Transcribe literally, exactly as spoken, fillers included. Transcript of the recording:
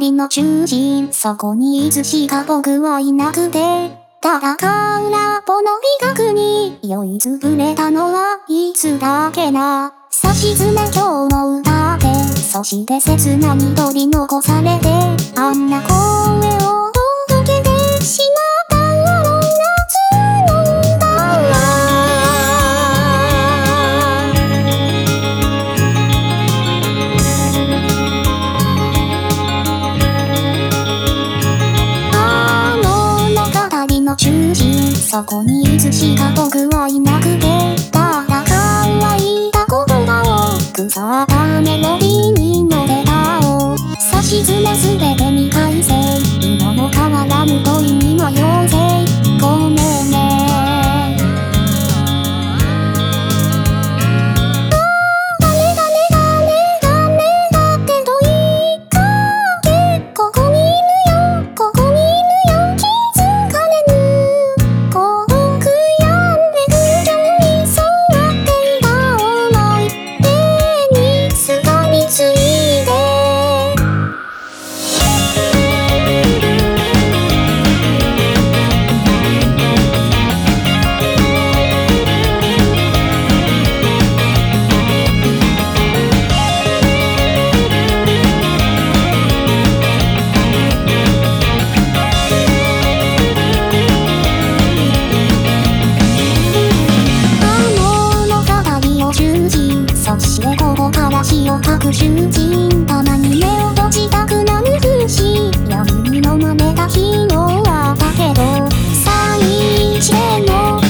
りの中心、そこにいつしか僕はいなくて、ただ空っぽの美学に酔いつぶれたのはいつだけな。さしずめ今日の歌で、そして切なに取り残されて、あんな声を届けてしまったあの夏の歌はあの物語の中心、そこにいつしか僕はいなくて、ただ乾いた言葉を腐ったメロディーに乗れたをさしずめすべてに改正、色の変わらぬ恋に迷うぜ、ごめんね。ダメダメダメダメだって問いかけ、ここにいるよここにいるよ気づかれぬ幸福やめぐるにそうなっていた思い出にすがりついて、そしてここから死を書く囚人、たまに目を閉じたくなる節、闇に飲まれた日のはだけど最低の